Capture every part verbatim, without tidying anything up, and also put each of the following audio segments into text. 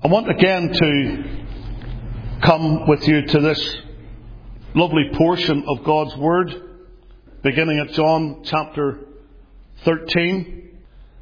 I want again to come with you to this lovely portion of God's Word, beginning at John chapter thirteen.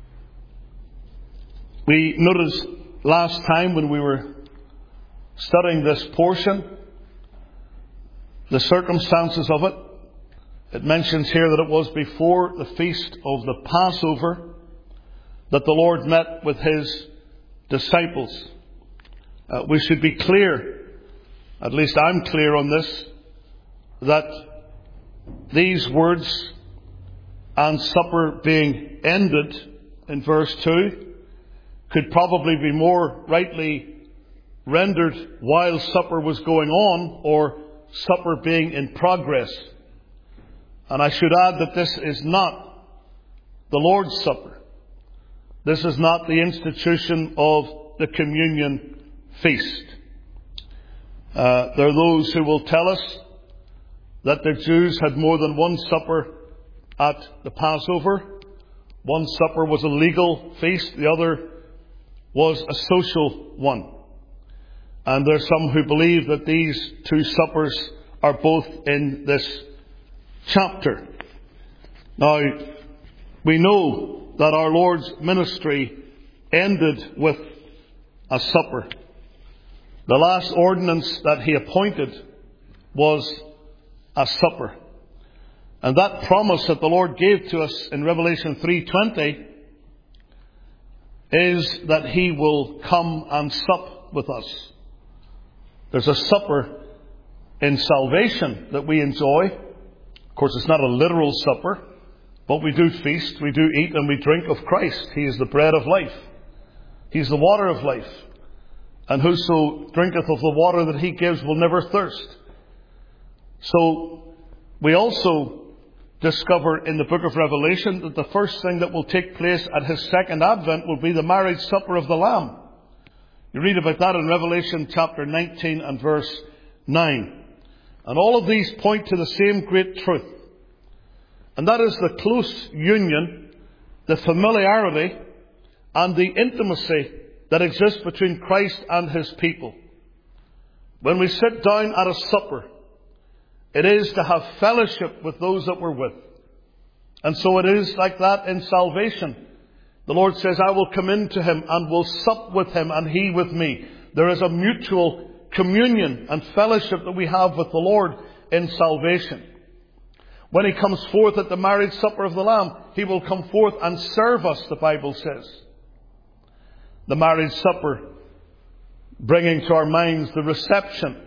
We noticed last time when we were studying this portion, the circumstances of it. It mentions here that it was before the feast of the Passover that the Lord met with His disciples. Uh, we should be clear, at least I'm clear on this, that these words and supper being ended in verse two could probably be more rightly rendered while supper was going on, or supper being in progress. And I should add that this is not the Lord's Supper. This is not the institution of the communion feast. Uh, there are those who will tell us that the Jews had more than one supper at the Passover. One supper was a legal feast, the other was a social one. And there are some who believe that these two suppers are both in this chapter. Now, we know that our Lord's ministry ended with a supper. The last ordinance that He appointed was a supper. And that promise that the Lord gave to us in Revelation three twenty is that He will come and sup with us. There's a supper in salvation that we enjoy. Of course, it's not a literal supper, but we do feast, we do eat, and we drink of Christ. He is the bread of life. He's the water of life. And whoso drinketh of the water that He gives will never thirst. So, we also discover in the book of Revelation that the first thing that will take place at His second advent will be the marriage supper of the Lamb. You read about that in Revelation chapter nineteen and verse nine. And all of these point to the same great truth. And that is the close union, the familiarity, and the intimacy that exists between Christ and His people. When we sit down at a supper, it is to have fellowship with those that we're with. And so it is like that in salvation. The Lord says, I will come into him and will sup with him and he with me. There is a mutual communion and fellowship that we have with the Lord in salvation. When He comes forth at the marriage supper of the Lamb, He will come forth and serve us, the Bible says. The marriage supper, bringing to our minds the reception.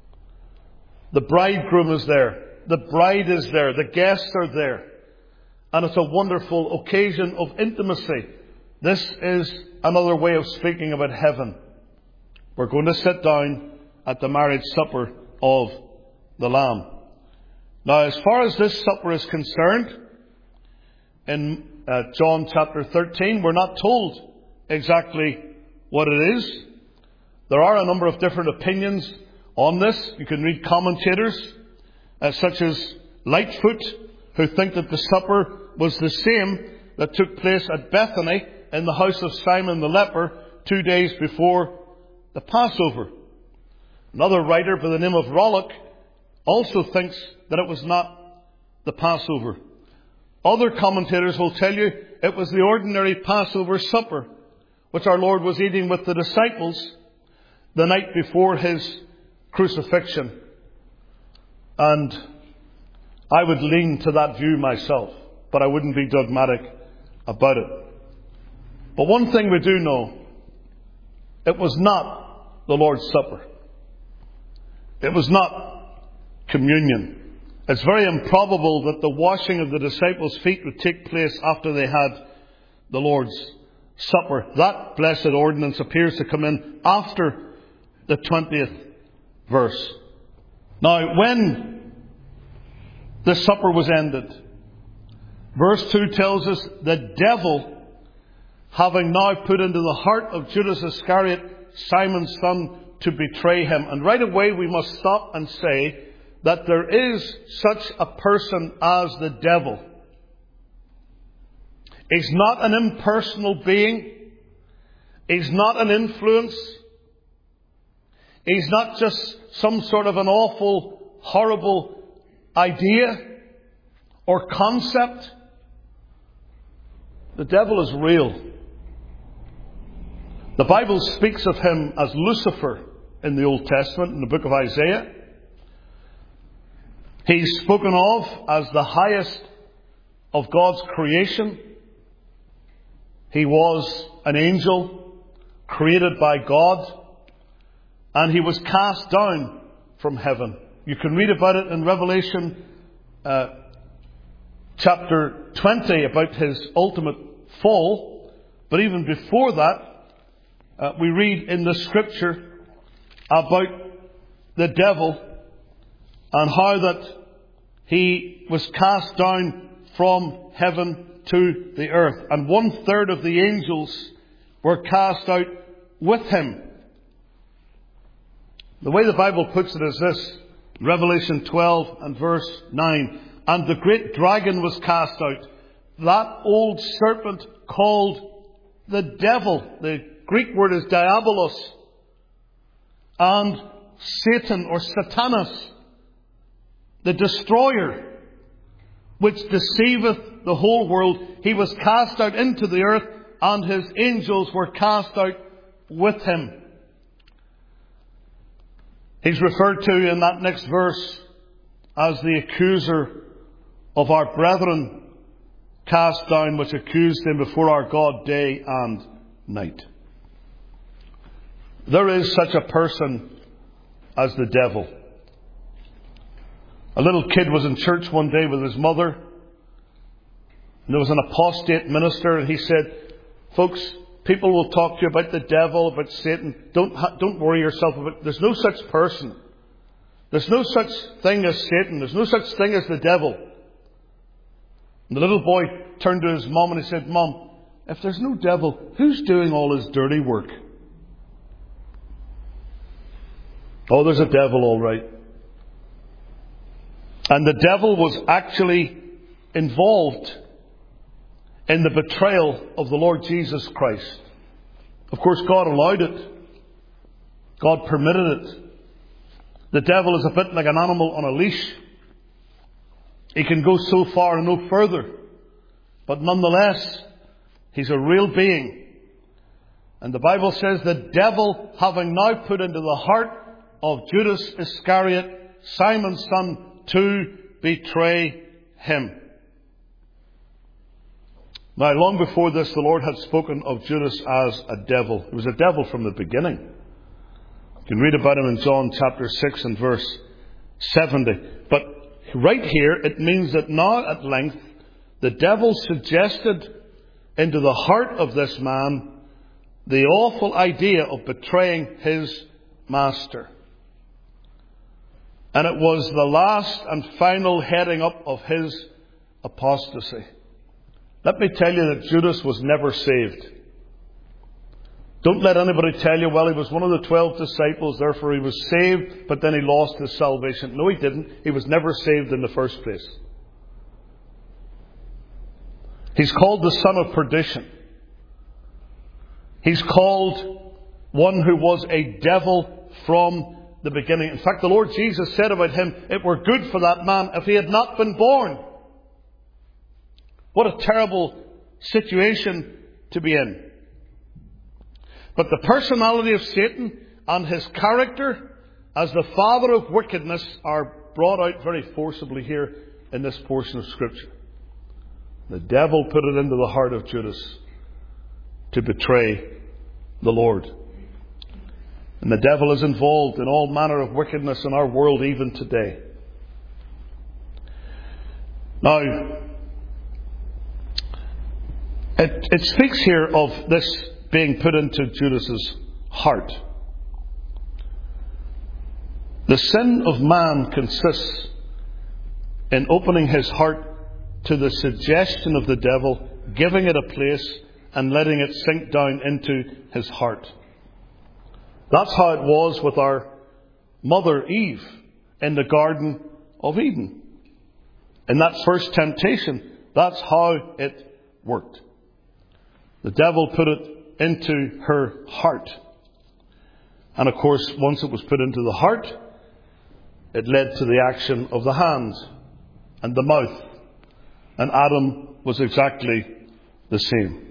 The bridegroom is there. The bride is there. The guests are there. And it's a wonderful occasion of intimacy. This is another way of speaking about heaven. We're going to sit down at the marriage supper of the Lamb. Now, as far as this supper is concerned, in uh, John chapter thirteen, we're not told exactly what it is. There are a number of different opinions on this. You can read commentators, uh, such as Lightfoot, who think that the supper was the same that took place at Bethany in the house of Simon the leper two days before the Passover. Another writer by the name of Rollock also thinks that it was not the Passover. Other commentators will tell you it was the ordinary Passover supper which our Lord was eating with the disciples the night before His crucifixion. And I would lean to that view myself, but I wouldn't be dogmatic about it. But one thing we do know, it was not the Lord's Supper. It was not communion. It's very improbable that the washing of the disciples' feet would take place after they had the Lord's Supper. That blessed ordinance appears to come in after the twentieth verse. Now, when the supper was ended, verse two tells us the devil, having now put into the heart of Judas Iscariot, Simon's son, to betray him. And right away we must stop and say that there is such a person as the devil. He's not an impersonal being. He's not an influence. He's not just some sort of an awful, horrible idea or concept. The devil is real. The Bible speaks of him as Lucifer in the Old Testament, in the book of Isaiah. He's spoken of as the highest of God's creation. He was an angel created by God, and he was cast down from heaven. You can read about it in Revelation uh, chapter twenty, about his ultimate fall. But even before that, uh, we read in the Scripture about the devil and how that he was cast down from heaven to the earth. And one third of the angels were cast out with him. The way the Bible puts it is this. Revelation twelve and verse nine. And the great dragon was cast out, that old serpent called the devil. The Greek word is diabolos. And Satan or Satanas, the destroyer, which deceiveth the whole world. He was cast out into the earth, and his angels were cast out with him. He's referred to in that next verse as the accuser of our brethren, cast down, which accused him before our God day and night. There is such a person as the devil. A little kid was in church one day with his mother, and there was an apostate minister, and he said, folks, people will talk to you about the devil, about Satan. Don't, don't worry yourself about it. There's no such person. There's no such thing as Satan. There's no such thing as the devil. And the little boy turned to his mom and he said, Mom, if there's no devil, who's doing all his dirty work? Oh, there's a devil, all right. And the devil was actually involved in the betrayal of the Lord Jesus Christ. Of course, God allowed it. God permitted it. The devil is a bit like an animal on a leash. He can go so far and no further. But nonetheless, he's a real being. And the Bible says the devil, having now put into the heart of Judas Iscariot, Simon's son, to betray him. Now, long before this, the Lord had spoken of Judas as a devil. He was a devil from the beginning. You can read about him in John chapter six and verse seventy. But right here, it means that now at length, the devil suggested into the heart of this man the awful idea of betraying his master. And it was the last and final heading up of his apostasy. Let me tell you that Judas was never saved. Don't let anybody tell you, well, he was one of the twelve disciples, therefore he was saved, but then he lost his salvation. No, he didn't. He was never saved in the first place. He's called the son of perdition. He's called one who was a devil from the beginning. In fact, the Lord Jesus said about him, it were good for that man if he had not been born. What a terrible situation to be in. But the personality of Satan and his character as the father of wickedness are brought out very forcibly here in this portion of Scripture. The devil put it into the heart of Judas to betray the Lord. And the devil is involved in all manner of wickedness in our world even today. Now, it, it speaks here of this being put into Judas's heart. The sin of man consists in opening his heart to the suggestion of the devil, giving it a place and letting it sink down into his heart. That's how it was with our mother Eve in the Garden of Eden. In that first temptation, that's how it worked. The devil put it into her heart. And of course, once it was put into the heart, it led to the action of the hand and the mouth. And Adam was exactly the same.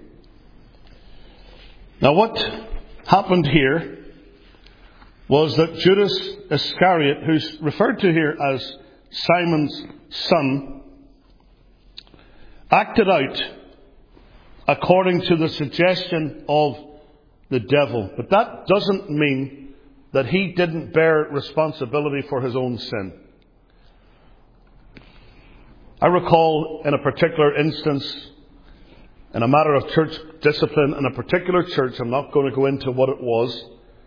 Now what happened here was that Judas Iscariot, who's referred to here as Simon's son, acted out according to the suggestion of the devil. But that doesn't mean that he didn't bear responsibility for his own sin. I recall in a particular instance, in a matter of church discipline in a particular church, I'm not going to go into what it was,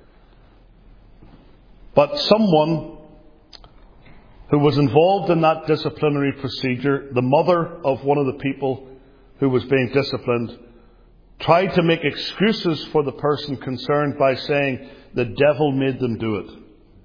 but someone who was involved in that disciplinary procedure, the mother of one of the people who was being disciplined, tried to make excuses for the person concerned by saying the devil made them do it.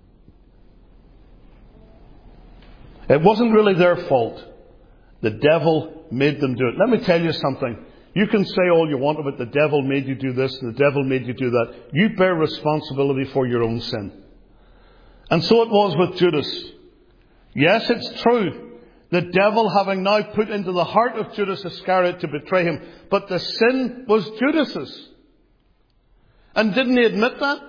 It wasn't really their fault. The devil made them do it. Let me tell you something. You can say all you want about the devil made you do this and the devil made you do that. You bear responsibility for your own sin. And so it was with Judas. Yes, it's true. The devil having now put into the heart of Judas Iscariot to betray him. But the sin was Judas's. And didn't he admit that?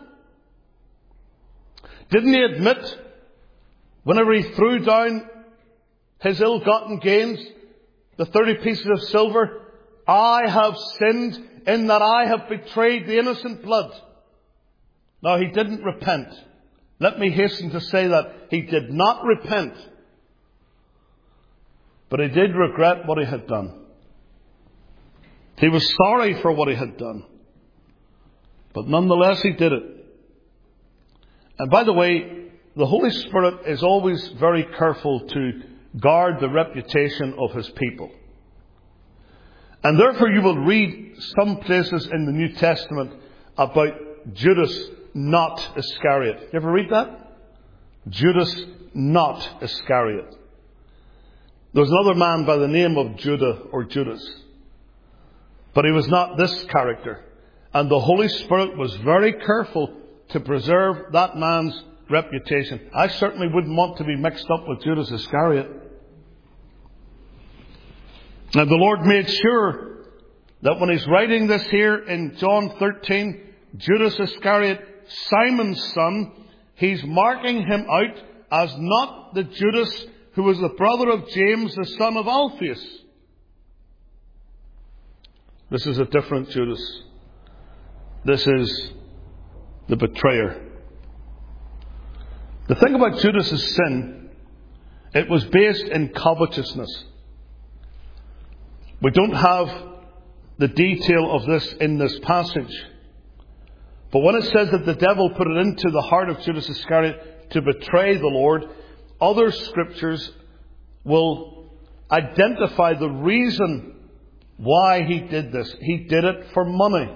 Didn't he admit, whenever he threw down his ill-gotten gains, the thirty pieces of silver, I have sinned in that I have betrayed the innocent blood. Now, he didn't repent. Let me hasten to say that he did not repent. But he did regret what he had done. He was sorry for what he had done. But nonetheless, he did it. And by the way, the Holy Spirit is always very careful to guard the reputation of his people. And therefore you will read some places in the New Testament about Judas not Iscariot. You ever read that? Judas not Iscariot. There was another man by the name of Judah or Judas. But he was not this character. And the Holy Spirit was very careful to preserve that man's reputation. I certainly wouldn't want to be mixed up with Judas Iscariot. Now the Lord made sure that when he's writing this here in John thirteen, Judas Iscariot, Simon's son, he's marking him out as not the Judas who was the brother of James, the son of Alphaeus. This is a different Judas. This is the betrayer. The thing about Judas' sin, it was based in covetousness. We don't have the detail of this in this passage. But when it says that the devil put it into the heart of Judas Iscariot to betray the Lord, other scriptures will identify the reason why he did this. He did it for money.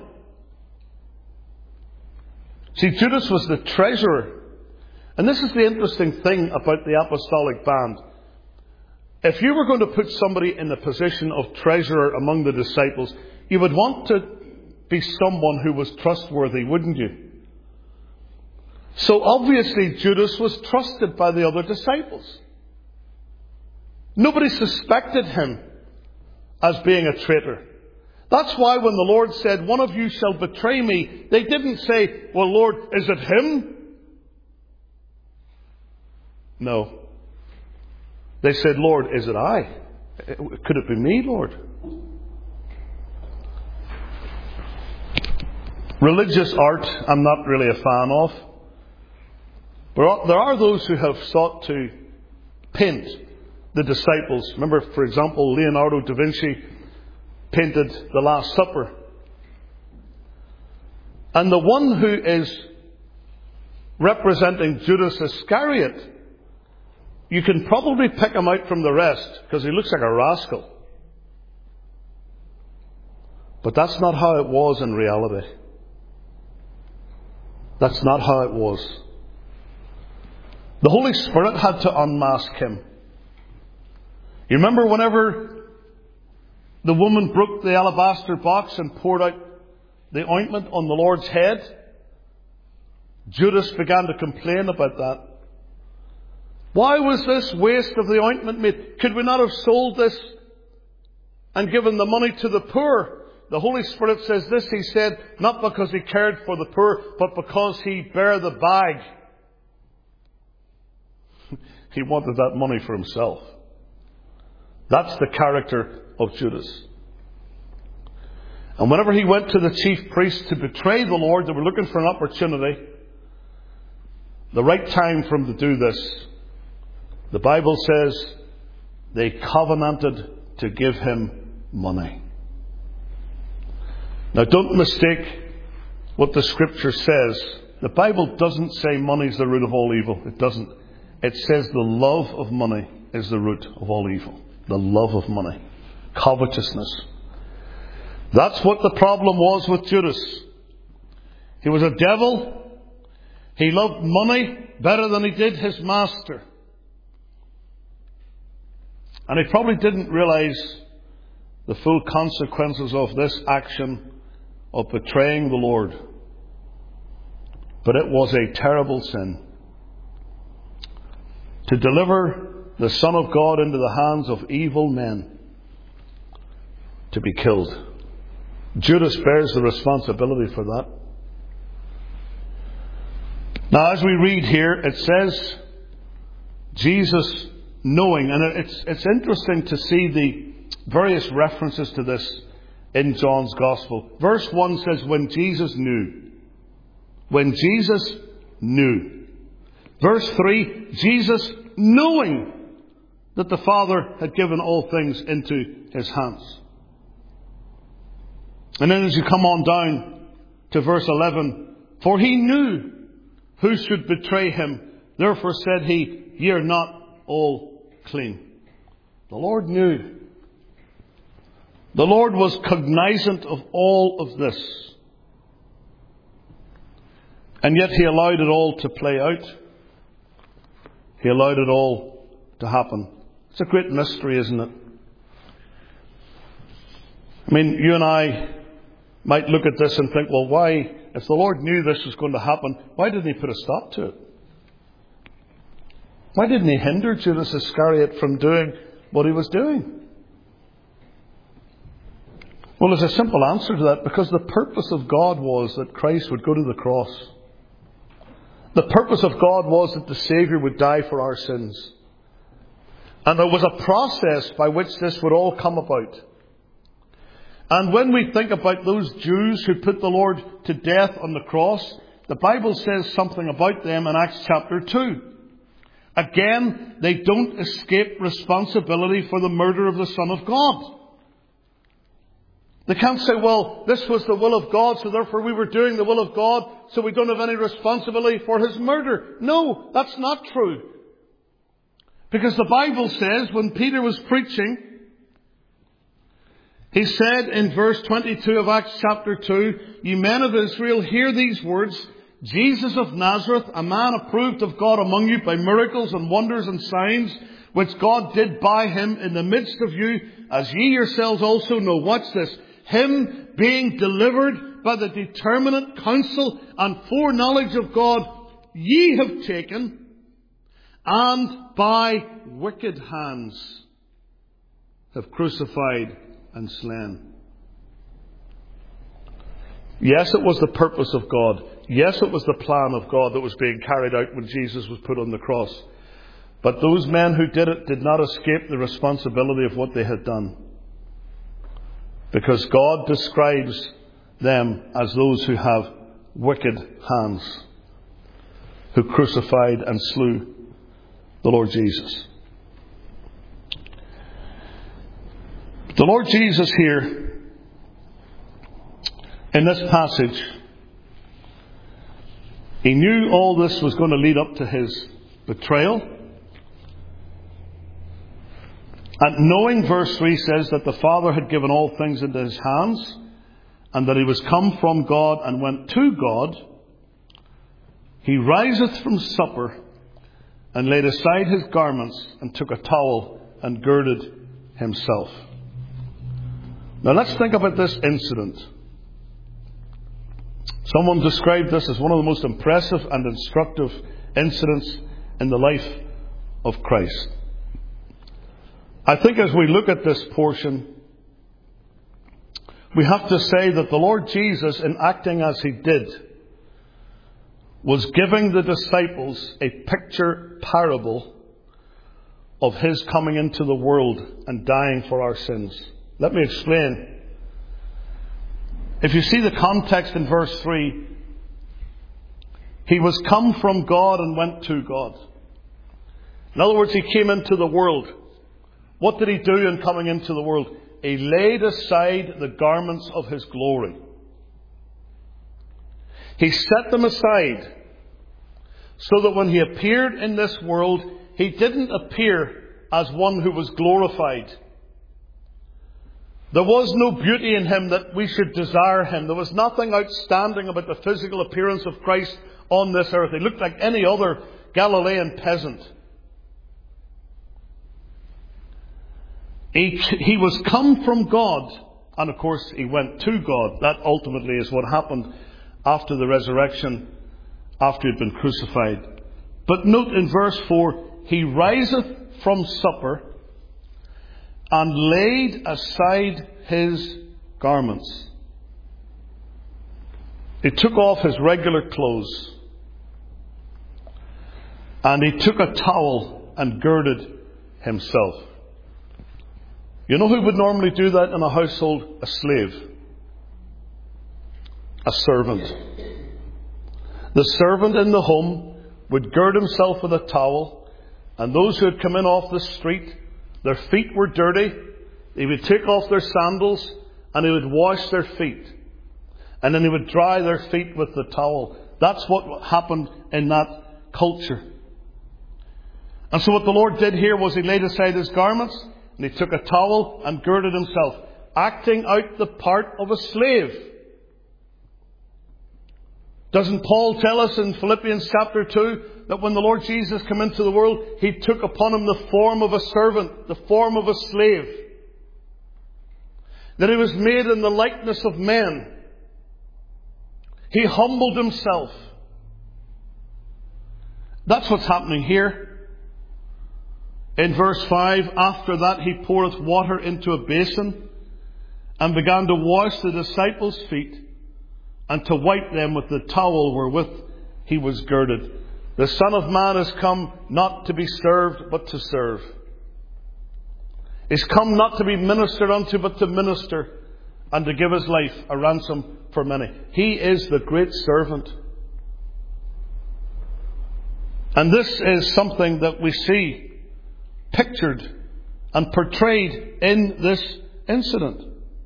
See, Judas was the treasurer. And this is the interesting thing about the apostolic band. If you were going to put somebody in the position of treasurer among the disciples, you would want to be someone who was trustworthy, wouldn't you? So obviously Judas was trusted by the other disciples. Nobody suspected him as being a traitor. That's why when the Lord said, one of you shall betray me, they didn't say, well, Lord, is it him? No. They said, Lord, is it I? Could it be me, Lord? Religious art, I'm not really a fan of. But there are those who have sought to paint the disciples. Remember, for example, Leonardo da Vinci painted The Last Supper. And the one who is representing Judas Iscariot, you can probably pick him out from the rest because he looks like a rascal. But that's not how it was in reality. That's not how it was. The Holy Spirit had to unmask him. You remember whenever the woman broke the alabaster box and poured out the ointment on the Lord's head? Judas began to complain about that. Why was this waste of the ointment made? Could we not have sold this and given the money to the poor? The Holy Spirit says this, he said, not because he cared for the poor, but because he bare the bag. He wanted that money for himself. That's the character of Judas. And whenever he went to the chief priests to betray the Lord, they were looking for an opportunity, the right time for him to do this. The Bible says they covenanted to give him money. Now don't mistake what the Scripture says. The Bible doesn't say money is the root of all evil. It doesn't. It says the love of money is the root of all evil. The love of money. Covetousness. That's what the problem was with Judas. He was a devil. He loved money better than he did his master. And he probably didn't realize the full consequences of this action of betraying the Lord. But it was a terrible sin. To deliver the Son of God into the hands of evil men to be killed. Judas bears the responsibility for that. Now, as we read here, it says, Jesus knowing, and it's, it's interesting to see the various references to this in John's Gospel. Verse one says, when Jesus knew. When Jesus knew. Verse three, Jesus knowing that the Father had given all things into his hands. And then as you come on down to verse eleven, for he knew who should betray him. Therefore said he, ye are not all clean. The Lord knew. The Lord was cognizant of all of this. And yet he allowed it all to play out. He allowed it all to happen. It's a great mystery, isn't it? I mean, you and I might look at this and think, well, why, if the Lord knew this was going to happen, why didn't he put a stop to it? Why didn't he hinder Judas Iscariot from doing what he was doing? Well, there's a simple answer to that, because the purpose of God was that Christ would go to the cross. The purpose of God was that the Saviour would die for our sins. And there was a process by which this would all come about. And when we think about those Jews who put the Lord to death on the cross, the Bible says something about them in Acts chapter two. Again, they don't escape responsibility for the murder of the Son of God. They can't say, well, this was the will of God, so therefore we were doing the will of God, so we don't have any responsibility for his murder. No, that's not true. Because the Bible says, when Peter was preaching, he said in verse twenty-two of Acts chapter two, ye men of Israel, hear these words, Jesus of Nazareth, a man approved of God among you by miracles and wonders and signs, which God did by him in the midst of you, as ye yourselves also know. Watch this. Him being delivered by the determinate counsel and foreknowledge of God, ye have taken, and by wicked hands have crucified and slain. Yes, it was the purpose of God. Yes, it was the plan of God that was being carried out when Jesus was put on the cross. But those men who did it did not escape the responsibility of what they had done. Because God describes them as those who have wicked hands, who crucified and slew the Lord Jesus. The Lord Jesus here, in this passage, he knew all this was going to lead up to his betrayal. And knowing, verse three says, that the Father had given all things into his hands, and that he was come from God and went to God, he riseth from supper, and laid aside his garments, and took a towel, and girded himself. Now let's think about this incident. Someone described this as one of the most impressive and instructive incidents in the life of Christ. I think as we look at this portion, we have to say that the Lord Jesus, in acting as He did, was giving the disciples a picture parable of His coming into the world and dying for our sins. Let me explain. If you see the context in verse three, He was come from God and went to God. In other words, He came into the world. What did He do in coming into the world? He laid aside the garments of His glory. He set them aside so that when He appeared in this world, He didn't appear as one who was glorified. There was no beauty in Him that we should desire Him. There was nothing outstanding about the physical appearance of Christ on this earth. He looked like any other Galilean peasant. He, he was come from God, and of course He went to God. That ultimately is what happened after the resurrection, after He had been crucified. But note in verse four, He riseth from supper and laid aside His garments. He took off His regular clothes, and He took a towel and girded Himself. You know who would normally do that in a household? A slave. A servant. The servant in the home would gird himself with a towel, and those who had come in off the street, their feet were dirty, he would take off their sandals and he would wash their feet. And then he would dry their feet with the towel. That's what happened in that culture. And so what the Lord did here was He laid aside His garments and He took a towel and girded Himself, acting out the part of a slave. Doesn't Paul tell us in Philippians chapter two that when the Lord Jesus came into the world, He took upon Him the form of a servant, the form of a slave? That He was made in the likeness of men. He humbled Himself. That's what's happening here. In verse five, after that He poureth water into a basin and began to wash the disciples' feet and to wipe them with the towel wherewith He was girded. The Son of Man is come not to be served, but to serve. He's come not to be ministered unto, but to minister and to give His life a ransom for many. He is the great servant. And this is something that we see pictured and portrayed in this incident.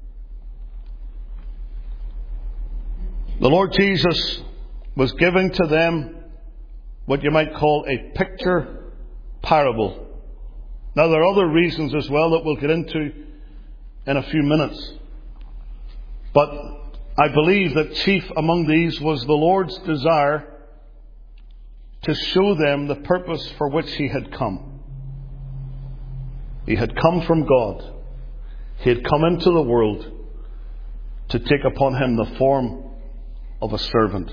The Lord Jesus was giving to them what you might call a picture parable. Now there are other reasons as well that we'll get into in a few minutes. But I believe that chief among these was the Lord's desire to show them the purpose for which He had come. He had come from God. He had come into the world to take upon Him the form of a servant.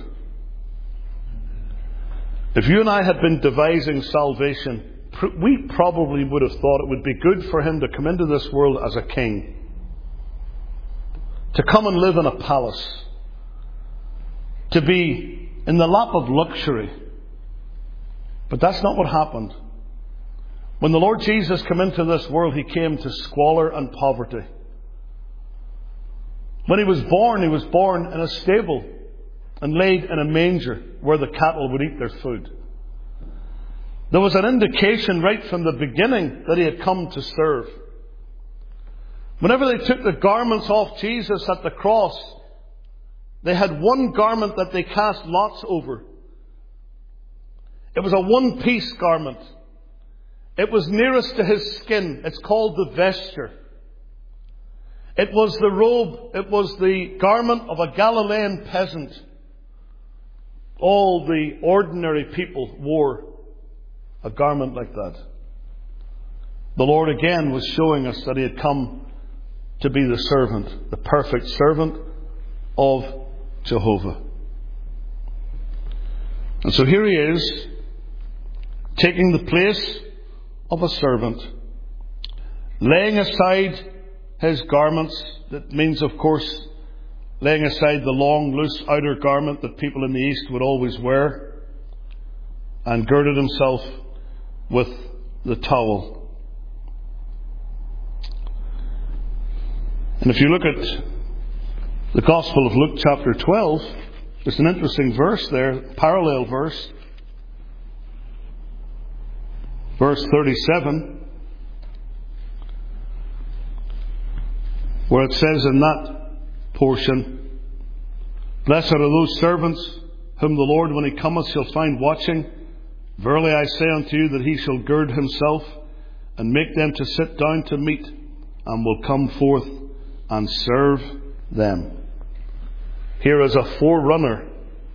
If you and I had been devising salvation, we probably would have thought it would be good for Him to come into this world as a king. To come and live in a palace. To be in the lap of luxury. But that's not what happened. When the Lord Jesus came into this world, He came to squalor and poverty. When He was born, He was born in a stable and laid in a manger where the cattle would eat their food. There was an indication right from the beginning that He had come to serve. Whenever they took the garments off Jesus at the cross, they had one garment that they cast lots over. It was a one-piece garment. It was nearest to His skin. It's called the vesture. It was the robe, it was the garment of a Galilean peasant. All the ordinary people wore a garment like that. The Lord again was showing us that He had come to be the servant, the perfect servant of Jehovah. And so here he is, taking the place of a servant, laying aside his garments. That means, of course, laying aside the long, loose outer garment that people in the East would always wear, and girded himself with the towel. And if you look at the Gospel of Luke chapter twelve, there's an interesting verse there, parallel verse. Verse thirty-seven, where it says in that portion, "Blessed are those servants whom the Lord, when he cometh, shall find watching. Verily I say unto you that he shall gird himself and make them to sit down to meat, and will come forth and serve them." Here is a forerunner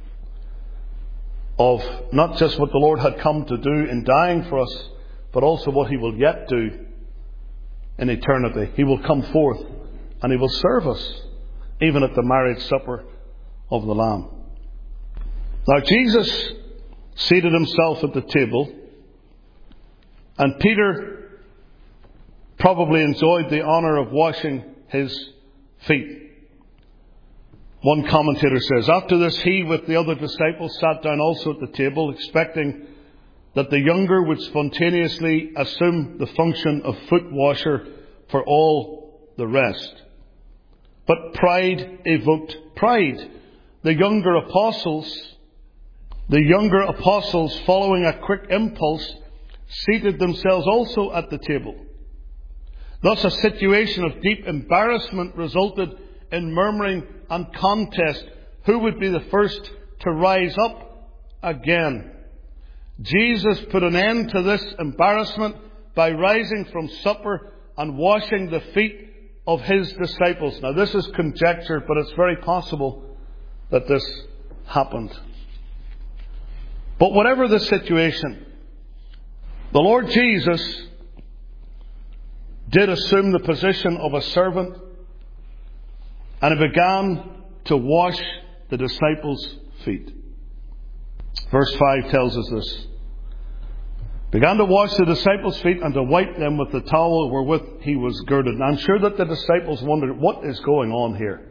of not just what the Lord had come to do in dying for us, but also what he will yet do in eternity. He will come forth and he will serve us, even at the marriage supper of the Lamb. Now Jesus seated himself at the table, and Peter probably enjoyed the honour of washing his feet. One commentator says, "After this he with the other disciples sat down also at the table, expecting that the younger would spontaneously assume the function of foot washer for all the rest. But pride evoked pride. The younger apostles, the younger apostles, following a quick impulse, seated themselves also at the table. Thus a situation of deep embarrassment resulted in murmuring and contest. Who would be the first to rise up again? Jesus put an end to this embarrassment by rising from supper and washing the feet of his disciples. Now this is conjecture, but it's very possible that this happened. But whatever the situation, the Lord Jesus did assume the position of a servant, and he began to wash the disciples' feet. Verse five tells us this. Began to wash the disciples' feet and to wipe them with the towel wherewith he was girded. And I'm sure that the disciples wondered, what is going on here?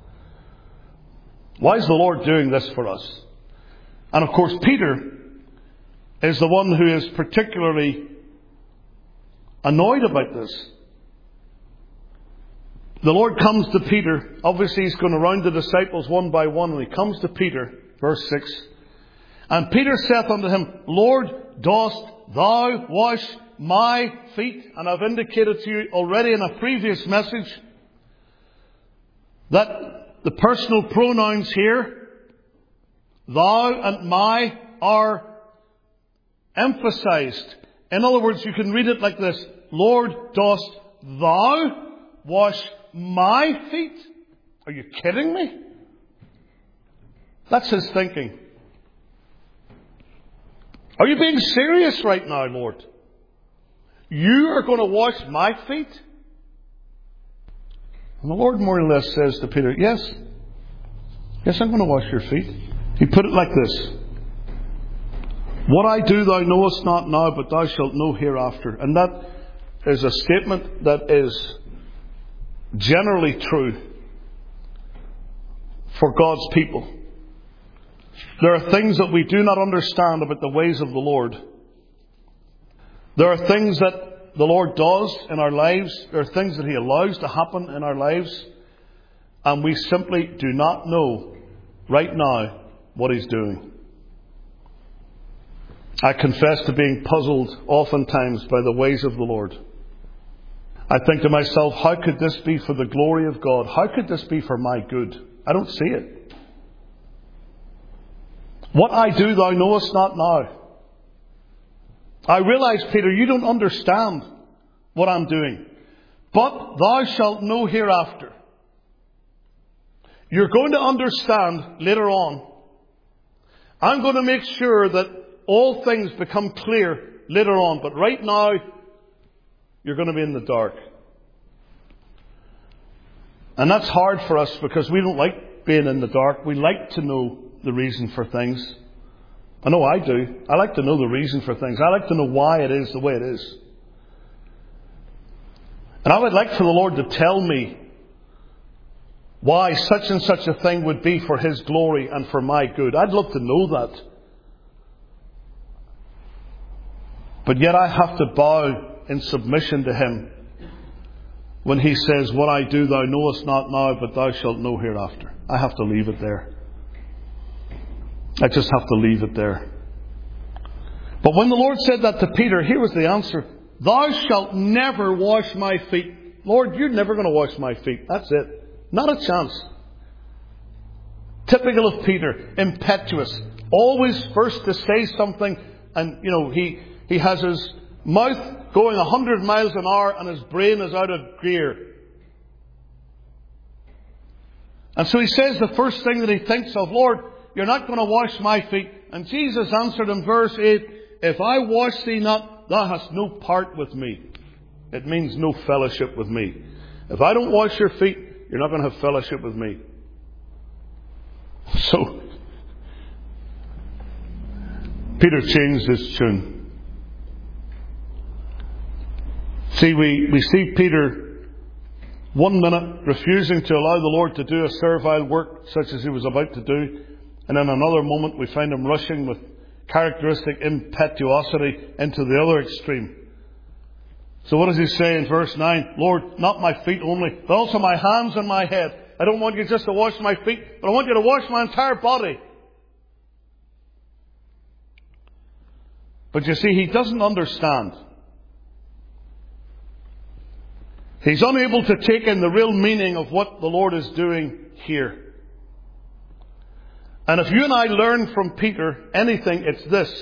Why is the Lord doing this for us? And of course, Peter is the one who is particularly annoyed about this. The Lord comes to Peter. Obviously, he's going around the disciples one by one, and he comes to Peter, verse six. And Peter saith unto him, Lord, dost thou wash my feet? And I've indicated to you already in a previous message that the personal pronouns here, thou and my, are emphasized. In other words, you can read it like this. Lord, dost thou wash my feet? Are you kidding me? That's his thinking. Are you being serious right now, Lord? You are going to wash my feet? And the Lord more or less says to Peter, yes. Yes, I'm going to wash your feet. He put it like this. What I do thou knowest not now, but thou shalt know hereafter. And that is a statement that is generally true for God's people. There are things that we do not understand about the ways of the Lord. There are things that the Lord does in our lives. There are things that He allows to happen in our lives. And we simply do not know right now what He's doing. I confess to being puzzled oftentimes by the ways of the Lord. I think to myself, how could this be for the glory of God? How could this be for my good? I don't see it. What I do thou knowest not now. I realize, Peter, you don't understand what I'm doing. But thou shalt know hereafter. You're going to understand later on. I'm going to make sure that all things become clear later on. But right now, you're going to be in the dark. And that's hard for us because we don't like being in the dark. We like to know the reason for things. I know I do. I like to know the reason for things. I like to know why it is the way it is. And I would like for the Lord to tell me why such and such a thing would be for His glory and for my good. I'd love to know that. But yet I have to bow in submission to Him when He says, what I do thou knowest not now, but thou shalt know hereafter. I have to leave it there. I just have to leave it there. But when the Lord said that to Peter, here was the answer. Thou shalt never wash my feet. Lord, you're never going to wash my feet. That's it. Not a chance. Typical of Peter. Impetuous. Always first to say something. And, you know, he, he has his mouth going a hundred miles an hour and his brain is out of gear. And so he says the first thing that he thinks of, Lord, you're not going to wash my feet. And Jesus answered in verse eight, if I wash thee not, thou hast no part with me. It means no fellowship with me. If I don't wash your feet, you're not going to have fellowship with me. So, Peter changed his tune. See, we, we see Peter one minute refusing to allow the Lord to do a servile work such as he was about to do. And in another moment we find him rushing with characteristic impetuosity into the other extreme. So what does he say in verse nine? Lord, not my feet only, but also my hands and my head. I don't want you just to wash my feet, but I want you to wash my entire body. But you see, he doesn't understand. He's unable to take in the real meaning of what the Lord is doing here. And if you and I learn from Peter anything, it's this.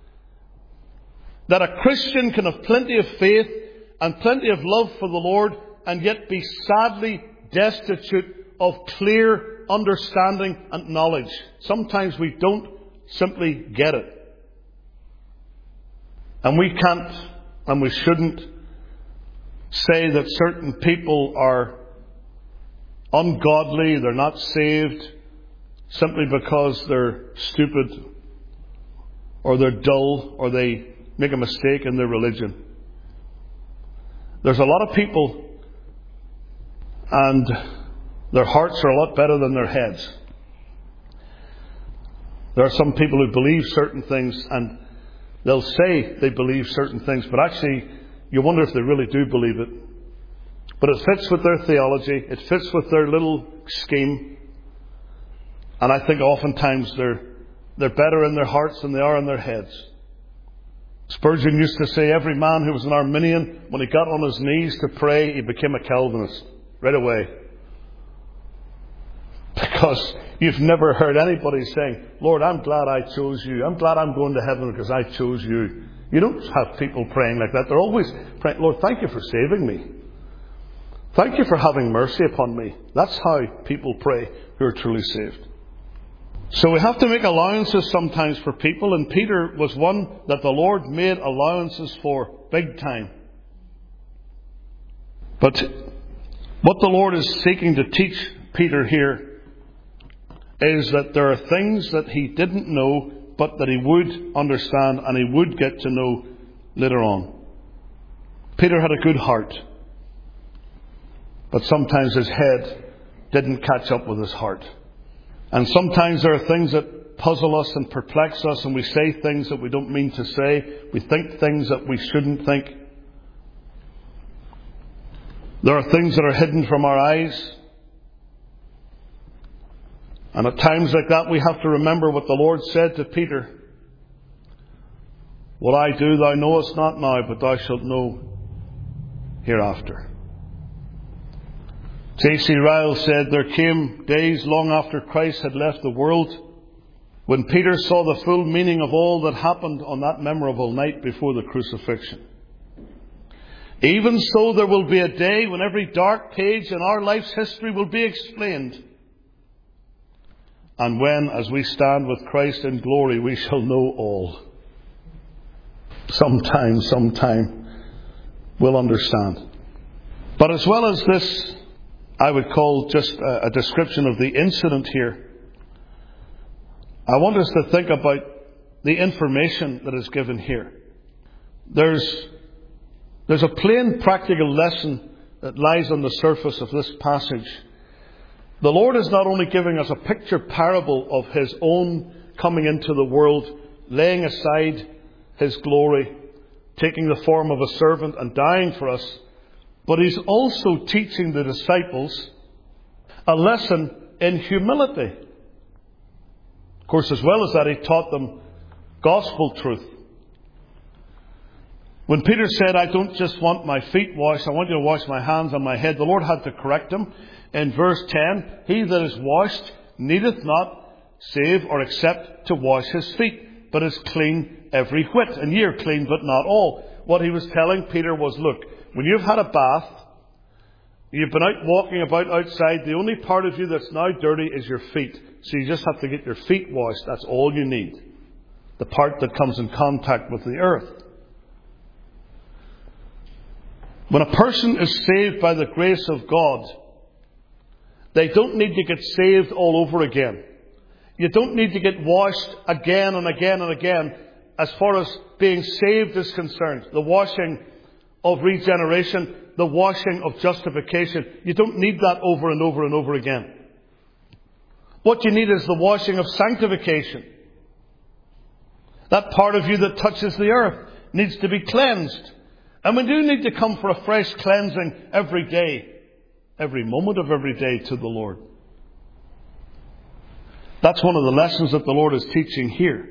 That a Christian can have plenty of faith and plenty of love for the Lord and yet be sadly destitute of clear understanding and knowledge. Sometimes we don't simply get it. And we can't and we shouldn't say that certain people are ungodly, they're not saved, simply because they're stupid or they're dull or they make a mistake in their religion. There's a lot of people and their hearts are a lot better than their heads. There are some people who believe certain things and they'll say they believe certain things, but actually you wonder if they really do believe it. But it fits with their theology. It fits with their little scheme. And I think oftentimes they're, they're better in their hearts than they are in their heads. Spurgeon used to say every man who was an Arminian, when he got on his knees to pray, he became a Calvinist right away. Because you've never heard anybody saying, Lord, I'm glad I chose you. I'm glad I'm going to heaven because I chose you. You don't have people praying like that. They're always praying, Lord, thank you for saving me. Thank you for having mercy upon me. That's how people pray who are truly saved. So we have to make allowances sometimes for people, and Peter was one that the Lord made allowances for big time. But what the Lord is seeking to teach Peter here is that there are things that he didn't know, but that he would understand and he would get to know later on. Peter had a good heart, but sometimes his head didn't catch up with his heart. And sometimes there are things that puzzle us and perplex us, and we say things that we don't mean to say. We think things that we shouldn't think. There are things that are hidden from our eyes. And at times like that we have to remember what the Lord said to Peter. What I do thou knowest not now, but thou shalt know hereafter. J C Ryle said, there came days long after Christ had left the world when Peter saw the full meaning of all that happened on that memorable night before the crucifixion. Even so, there will be a day when every dark page in our life's history will be explained. And when, as we stand with Christ in glory, we shall know all. Sometime, sometime, we'll understand. But as well as this, I would call just a, a description of the incident here, I want us to think about the information that is given here. There's, there's a plain practical lesson that lies on the surface of this passage. The Lord is not only giving us a picture parable of His own coming into the world, laying aside His glory, taking the form of a servant and dying for us, but He's also teaching the disciples a lesson in humility. Of course, as well as that, He taught them gospel truth. When Peter said, I don't just want my feet washed, I want you to wash my hands and my head, the Lord had to correct him. In verse ten, he that is washed needeth not save or except to wash his feet, but is clean every whit. And ye are clean, but not all. What he was telling Peter was, look, when you've had a bath, you've been out walking about outside, the only part of you that's now dirty is your feet. So you just have to get your feet washed. That's all you need. The part that comes in contact with the earth. When a person is saved by the grace of God, they don't need to get saved all over again. You don't need to get washed again and again and again as far as being saved is concerned. The washing of regeneration, the washing of justification. You don't need that over and over and over again. What you need is the washing of sanctification. That part of you that touches the earth needs to be cleansed. And we do need to come for a fresh cleansing every day, every moment of every day to the Lord. That's one of the lessons that the Lord is teaching here.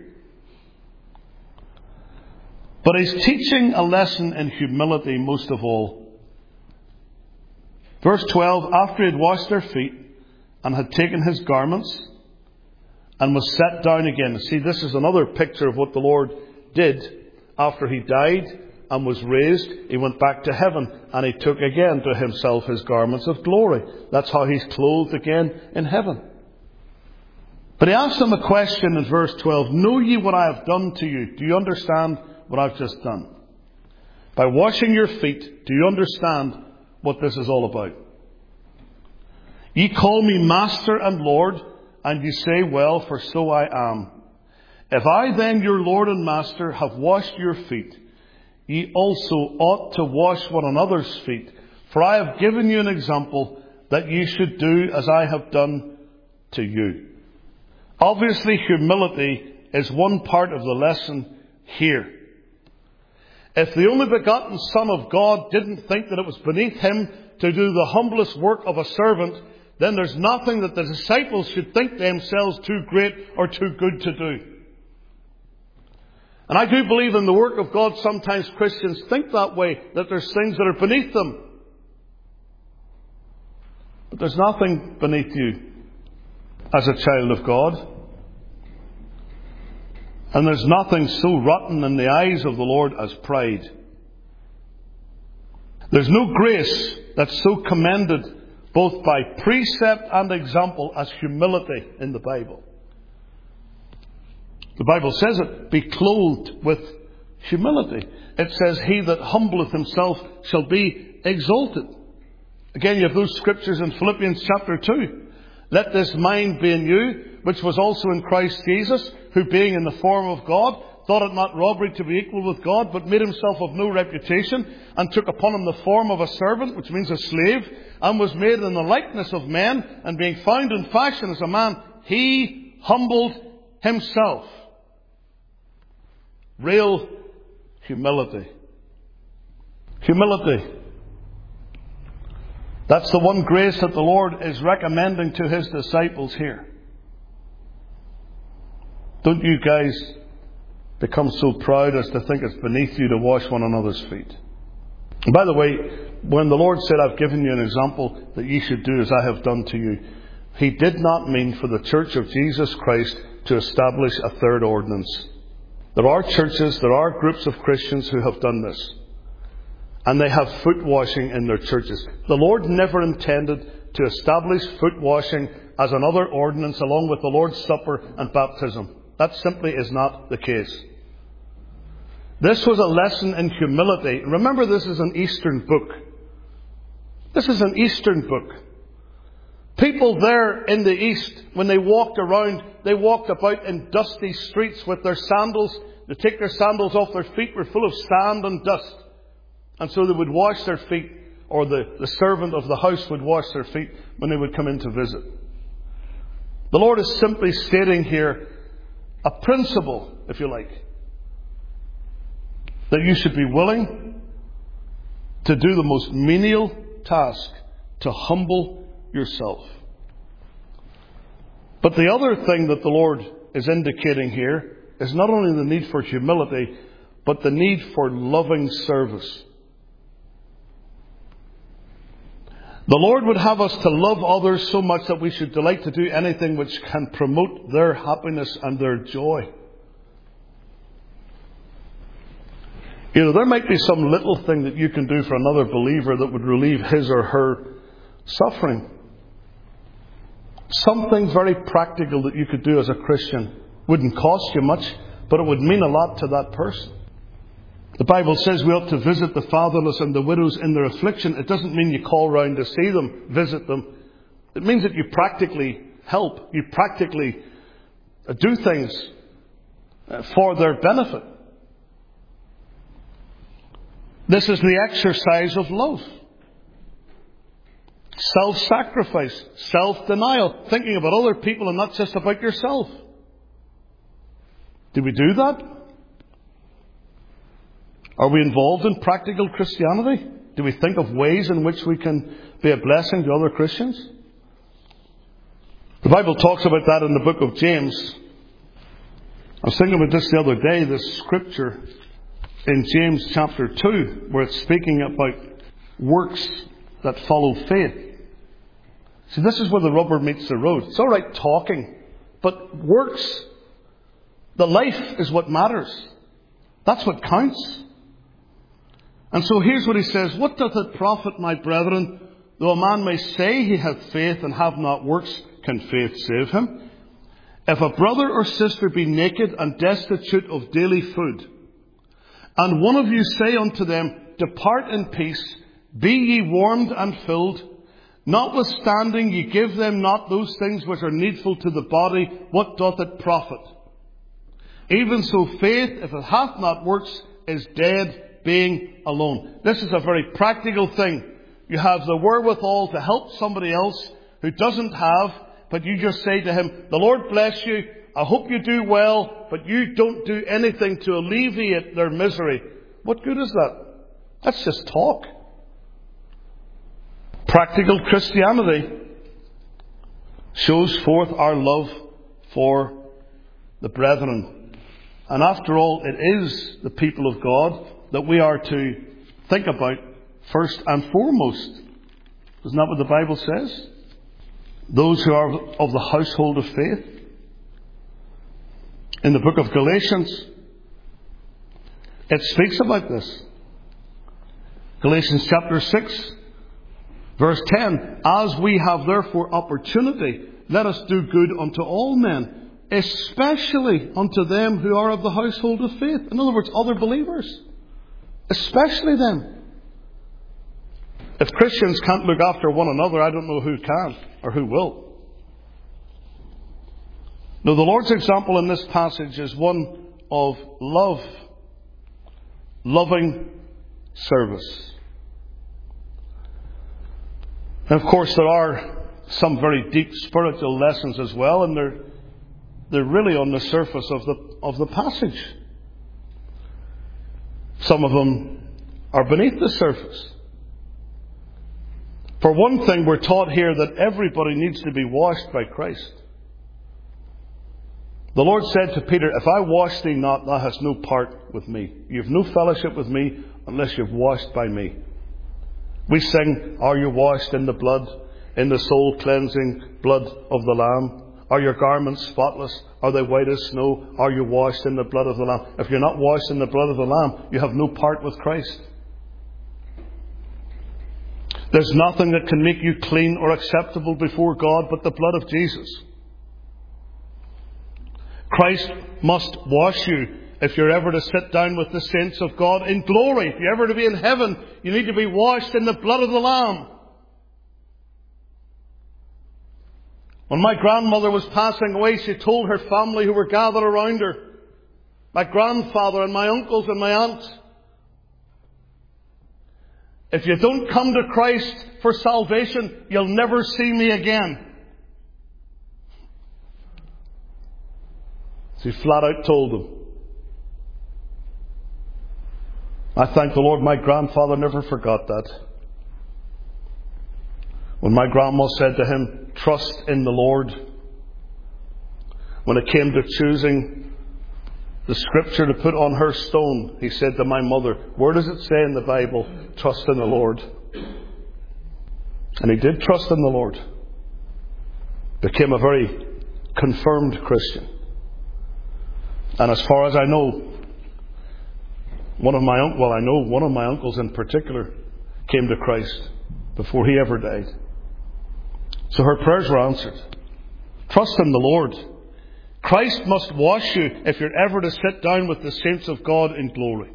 But He's teaching a lesson in humility most of all. Verse twelve, after He had washed their feet and had taken His garments and was set down again. See, this is another picture of what the Lord did after He died and was raised. He went back to heaven and He took again to Himself His garments of glory. That's how He's clothed again in heaven. But He asked them a question in verse twelve. Know ye what I have done to you? Do you understand what I've just done? By washing your feet, do you understand what this is all about? Ye call me Master and Lord, and ye say, well, for so I am. If I then, your Lord and Master, have washed your feet, ye also ought to wash one another's feet. For I have given you an example that ye should do as I have done to you. Obviously, humility is one part of the lesson here. If the only begotten Son of God didn't think that it was beneath Him to do the humblest work of a servant, then there's nothing that the disciples should think themselves too great or too good to do. And I do believe in the work of God, sometimes Christians think that way, that there's things that are beneath them. But there's nothing beneath you as a child of God. And there's nothing so rotten in the eyes of the Lord as pride. There's no grace that's so commended both by precept and example as humility in the Bible. The Bible says it, be clothed with humility. It says, he that humbleth himself shall be exalted. Again, you have those scriptures in Philippians chapter two. Let this mind be in you, which was also in Christ Jesus, who being in the form of God, thought it not robbery to be equal with God, but made himself of no reputation, and took upon him the form of a servant, which means a slave, and was made in the likeness of men, and being found in fashion as a man, he humbled himself. Real humility. Humility. That's the one grace that the Lord is recommending to His disciples here. Don't you guys become so proud as to think it's beneath you to wash one another's feet. And by the way, when the Lord said, I've given you an example that ye should do as I have done to you, He did not mean for the Church of Jesus Christ to establish a third ordinance. There are churches, there are groups of Christians who have done this. And they have foot washing in their churches. The Lord never intended to establish foot washing as another ordinance along with the Lord's Supper and baptism. That simply is not the case. This was a lesson in humility. Remember, this is an Eastern book. This is an Eastern book. People there in the east, when they walked around, they walked about in dusty streets with their sandals. They take their sandals off, their feet were full of sand and dust. And so they would wash their feet, or the, the servant of the house would wash their feet when they would come in to visit. The Lord is simply stating here a principle, if you like, that you should be willing to do the most menial task, to humble yourself. But the other thing that the Lord is indicating here is not only the need for humility, but the need for loving service. The Lord would have us to love others so much that we should delight to do anything which can promote their happiness and their joy. You know, there might be some little thing that you can do for another believer that would relieve his or her suffering. Something very practical that you could do as a Christian. Wouldn't cost you much, but it would mean a lot to that person. The Bible says we ought to visit the fatherless and the widows in their affliction. It doesn't mean you call round to see them, visit them. It means that you practically help. You practically do things for their benefit. This is the exercise of love. Self-sacrifice, self-denial, thinking about other people and not just about yourself. Do we do that? Are we involved in practical Christianity? Do we think of ways in which we can be a blessing to other Christians? The Bible talks about that in the book of James. I was thinking about this the other day, this scripture in James chapter two, where it's speaking about works that follow faith. See, this is where the rubber meets the road. It's all right talking, but works, the life is what matters. That's what counts. And so here's what he says. What doth it profit, my brethren, though a man may say he hath faith and have not works, can faith save him? If a brother or sister be naked and destitute of daily food, and one of you say unto them, depart in peace, be ye warmed and filled, notwithstanding ye give them not those things which are needful to the body, what doth it profit? Even so faith, if it hath not works, is dead, being alone. This is a very practical thing. You have the wherewithal to help somebody else who doesn't have, but you just say to him, the Lord bless you, I hope you do well, but you don't do anything to alleviate their misery. What good is that? That's just talk. Practical Christianity shows forth our love for the brethren. And after all, it is the people of God that we are to think about first and foremost. Isn't that what the Bible says? Those who are of the household of faith. In the book of Galatians, it speaks about this. Galatians chapter six, verse ten. As we have therefore opportunity, let us do good unto all men, especially unto them who are of the household of faith. In other words, other believers. Especially them. If Christians can't look after one another, I don't know who can or who will. Now, the Lord's example in this passage is one of love. Loving service. And of course, there are some very deep spiritual lessons as well, and they're they're really on the surface of the of the passage. Some of them are beneath the surface. For one thing, we're taught here that everybody needs to be washed by Christ. The Lord said to Peter, if I wash thee not, thou hast no part with me. You have no fellowship with me unless you've washed by me. We sing, are you washed in the blood, in the soul cleansing blood of the Lamb? Are your garments spotless? Are they white as snow? Are you washed in the blood of the Lamb? If you're not washed in the blood of the Lamb, you have no part with Christ. There's nothing that can make you clean or acceptable before God but the blood of Jesus. Christ must wash you if you're ever to sit down with the saints of God in glory. If you're ever to be in heaven, you need to be washed in the blood of the Lamb. When my grandmother was passing away, she told her family who were gathered around her, my grandfather and my uncles and my aunts, if you don't come to Christ for salvation, you'll never see me again. She flat out told them. I thank the Lord my grandfather never forgot that. When my grandma said to him, trust in the Lord, when it came to choosing the scripture to put on her stone, he said to my mother, where does it say in the Bible, trust in the Lord? And he did trust in the Lord. Became a very confirmed Christian. And as far as I know, one of my un- well, I know one of my uncles in particular came to Christ before he ever died. So her prayers were answered. Trust in the Lord. Christ must wash you if you're ever to sit down with the saints of God in glory.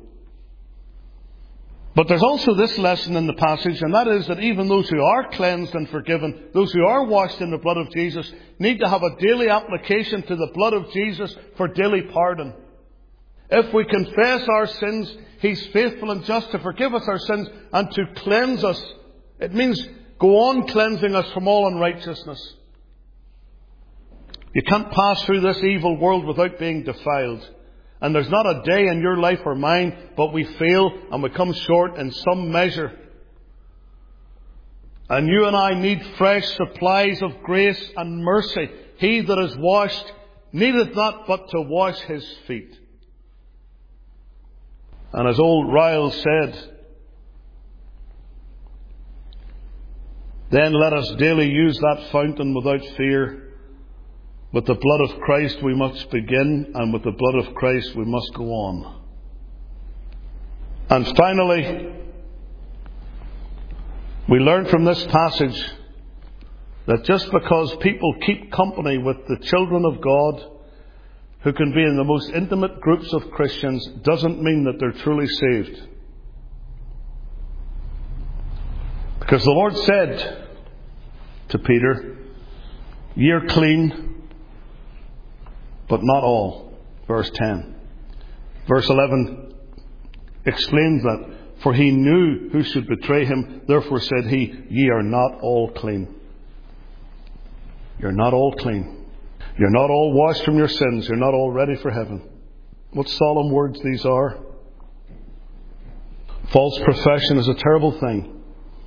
But there's also this lesson in the passage, and that is that even those who are cleansed and forgiven, those who are washed in the blood of Jesus, need to have a daily application to the blood of Jesus for daily pardon. If we confess our sins, He's faithful and just to forgive us our sins and to cleanse us. It means go on cleansing us from all unrighteousness. You can't pass through this evil world without being defiled. And there's not a day in your life or mine, but we fail and we come short in some measure. And you and I need fresh supplies of grace and mercy. He that is washed needeth not but to wash his feet. And as old Ryle said, then let us daily use that fountain without fear. With the blood of Christ we must begin, and with the blood of Christ we must go on. And finally, we learn from this passage that just because people keep company with the children of God, who can be in the most intimate groups of Christians, doesn't mean that they're truly saved. Because the Lord said to Peter, "Ye are clean, but not all." Verse ten. Verse eleven explains that. For he knew who should betray him. Therefore said he, "Ye are not all clean." You're not all clean. You're not all washed from your sins. You're not all ready for heaven. What solemn words these are. False profession is a terrible thing.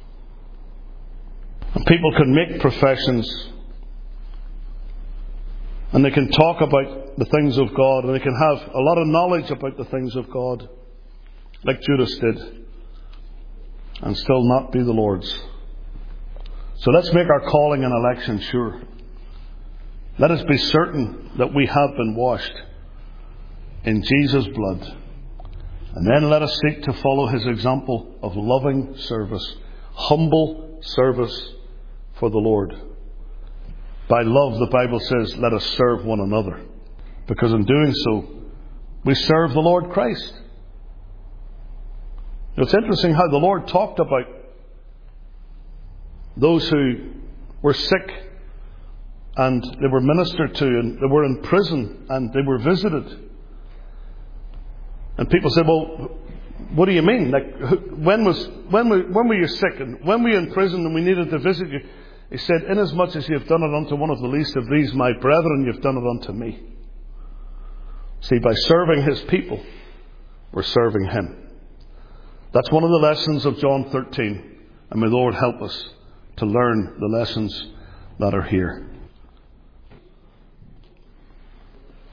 And people can make professions, and they can talk about the things of God, and they can have a lot of knowledge about the things of God, like Judas did, and still not be the Lord's. So let's make our calling and election sure. Let us be certain that we have been washed in Jesus' blood. And then let us seek to follow His example of loving service, humble service for the Lord. By love, the Bible says, let us serve one another. Because in doing so, we serve the Lord Christ. It's interesting how the Lord talked about those who were sick and they were ministered to, and they were in prison and they were visited. And people said, well, what do you mean? Like, when was when were, when were you sick, and when were you in prison and we needed to visit you? He said, inasmuch as you have done it unto one of the least of these my brethren, you've done it unto me. See, by serving His people, we're serving Him. That's one of the lessons of John thirteen. And may the Lord help us to learn the lessons that are here.